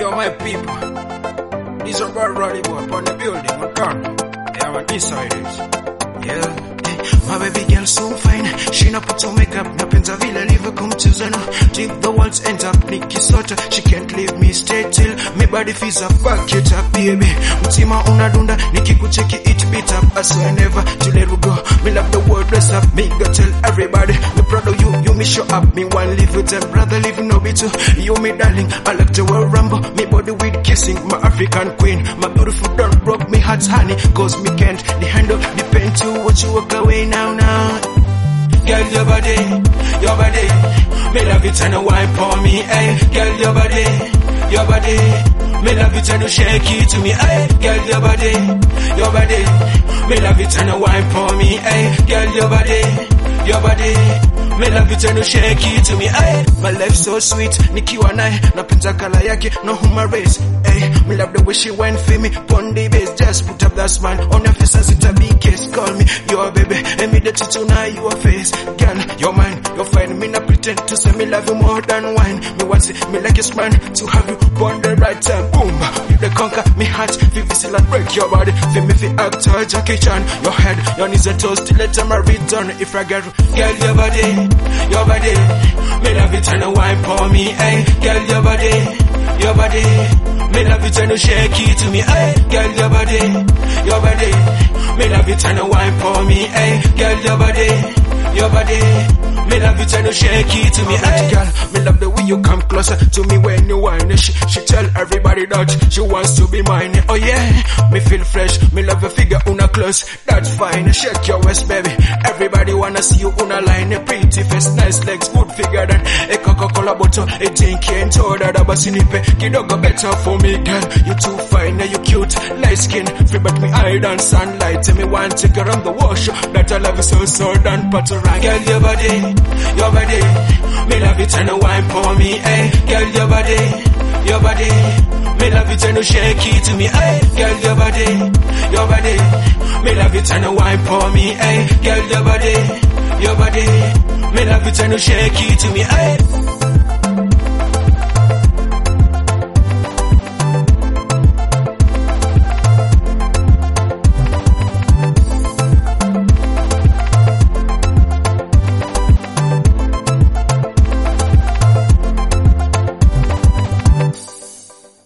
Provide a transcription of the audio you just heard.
Yo, my people, these are bad rowdy boy upon the building, my car. Yeah, man, this side is. Yeah. My baby girl so fine, she not put on makeup, napenda vile live kumchezana. Deep the walls end up nikisota, she can't leave me stay till me body feels a fuck it up baby. Mtima unadunda nikikucheki it beat up, I swear never to let you go. Me love the world dress up, me go tell everybody me proud of you, you me show up, me one live with them brother live no be too. You me darling, I like the world rumble, me body with kissing, my African queen, my beautiful don't broke me heart honey, cause me can't the handle the pain to what you walk away now. Girl, your body, me love it and wine for me, eh. Girl, your body, me love it and shake it to me, eh. Girl, your body, me love it and wine for me, eh. Girl, your body, me love it and shake it to me, eh. My life so sweet, nikiwa naye, napenda kala yake, no human race, eh. Me love the way she went for me, pon the base, just put up that smile on your face as it a big kiss. Call me your baby, and me the tonight your face, girl, you're mine, you're fine. Me not pretend to say me love you more than wine. Me want it, me like a man to have you on the right time. Boom, you the conquer me heart, feel whistle and break your body. Feel me feel actor Jackie Chan, your head, your knees and toes till let time I return. If I get girl, your body, me love it and wine for me, eh. Girl, your body, me love it and shake it to me, eh. Girl, your body, me love it and wine for me, eh. Girl, your body, me love it and shake it to me, eh. Girl, me love the way you come closer to me when you whine. She tell everybody that she wants to be mine. Oh yeah, me feel fresh, me love your figure una close, that's fine. Shake your waist, baby. Everybody wanna see you una line. A pretty face, nice legs, good figure than a Coca-Cola bottle. A drink and told that basinipe. Kidogo better for me, girl. You too fine, you cute, light skin, free but me eye than sunlight. Tell me one take around the wash, that I love you so than butter. Girl, your body, me love it and wine for me, eh. Girl, your body, me love it and shake it to me, eh. Girl, your body, me love it and wine for me, eh. Girl, your body, me love it and shake it to me, eh.